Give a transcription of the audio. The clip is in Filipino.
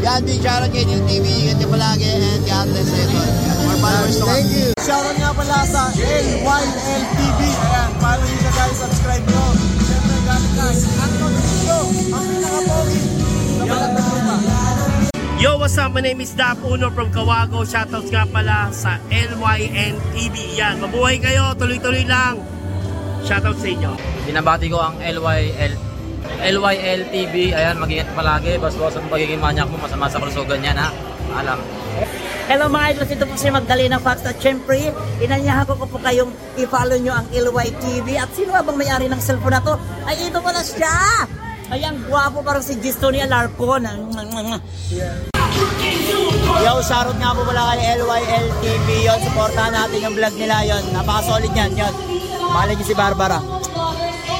Yan, big shoutout kay New TV. Ingat niyo palagi and God bless you. More followers to come. Thank you. Shoutout nga pala sa LYLTV. Ayan, follow nyo siya guys, subscribe nyo. Siyempre, galing guys. Anton Video, ang pinaka-pogi sa balat ng grupa. Yo, what's up? My name is Dap Uno from Kawago. Shoutouts nga pala sa LYNTV. Yan, mabuhay kayo, tuloy-tuloy lang. Shoutout sa inyo. Binabati ko ang LYLTV. Ayan, mag-ingat palagi. Basta ang pagiging manyak mo, masama sa kalusugan yan, ha? Alam. Hello mga idols, ito po si Magdalena Fox at syempre, inanyahan ko po kayong i-follow nyo ang LYTV. At sino ba bang may-ari ng cellphone na to? Ay, ito pala siya! Ayan, guwapo parang si Gisto ni Alarcon. Yo, shoutout nga po pala kay LYLTV yun. Supportahan natin yung vlog nila yun. Napaka-solid yan yun. Mahal niyo si Barbara.